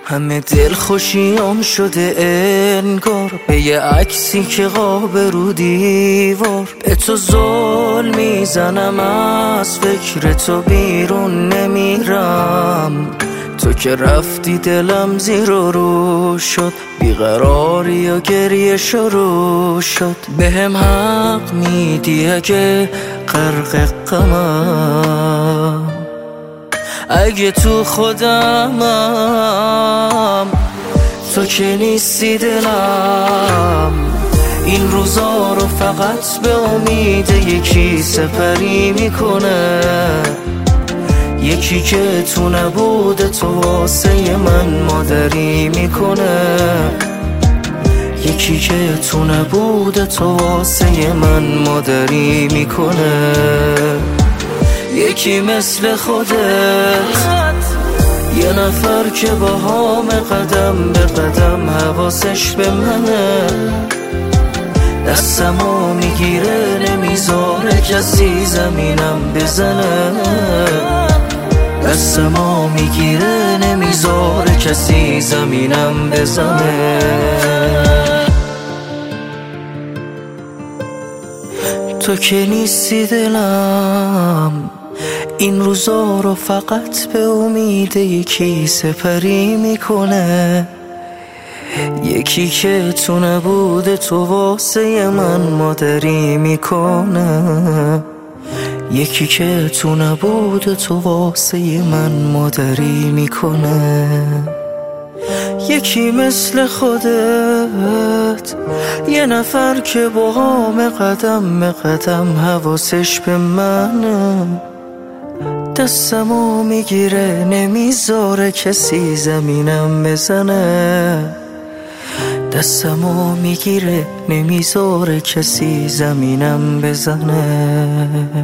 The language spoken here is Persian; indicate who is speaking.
Speaker 1: همه دل خوشیام شده انگار به یه عکسی که قاب رو دیوار. به تو زل میزنم از فکر تو بیرون نمیرم. تو که رفتی دلم زیر و رو شد، بیقراری و گریه شروع شد. بهم حق میدی اگه غرق غمم، اگه تو خودمم تو که نیستی دلم. این روزا رو فقط به امید یکی سپری میکنه، یکی که تو نبوده تو واسه من مادری میکنه، یکی که تو نبوده تو واسه من مادری میکنه. یکی مثل خودت، یه نفر که با هام قدم به قدم حواسش به منه، دستمو میگیره نمیذاره کسی زمینم بزنه، دستمو میگیره نمیذاره کسی زمینم بزنه. تو که نیستی دلم، این روزا رو فقط به امید یکی سپری میکنه، یکی که تو نبوده تو واسه من مادری میکنه، یکی که تو نبوده تو واسه من مادری میکنه. یکی مثل خودت، یه نفر که با هام قدم به قدم حواسش به منه، دستمو میگیره نمیذاره کسی زمینم بزنه، دستمو میگیره نمیذاره کسی زمینم بزنه.